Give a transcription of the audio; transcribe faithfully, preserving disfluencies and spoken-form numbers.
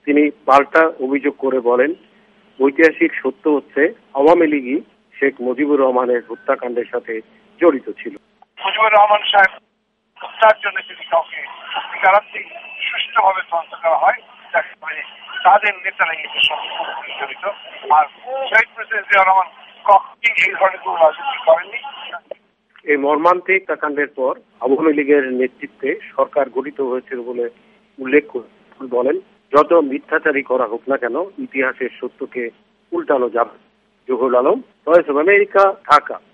তিনি পাল্টা অভিযোগ করে বলেন, ঐতিহাসিক সত্য হচ্ছে আওয়ামী লীগই শেখ মুজিবুর রহমানের হত্যাকাণ্ডের সাথে জড়িত ছিল। মুজিবুর রহমান সাহেব হত্যার জন্য যদি কাউকে সত্যিকারার্থেই সুষ্ঠুভাবে তদন্ত করা হয়, তাদের নেতারাই এতে জড়িত। আর শহীদ প্রেসিডেন্ট জিয়া রহমান কখনই এই ধরনের কোন রাজনীতি করেননি। এই মর্মান্তিক হত্যাকাণ্ডের পর আওয়ামী লীগের নেতৃত্বে সরকার গঠিত হয়েছিল বলে উল্লেখ করে বলেন, যত মিথ্যাচারী করা হোক না কেন ইতিহাসের সত্যকে উল্টানো যাবে। Zahurul Alam, voice of America, Dhaka.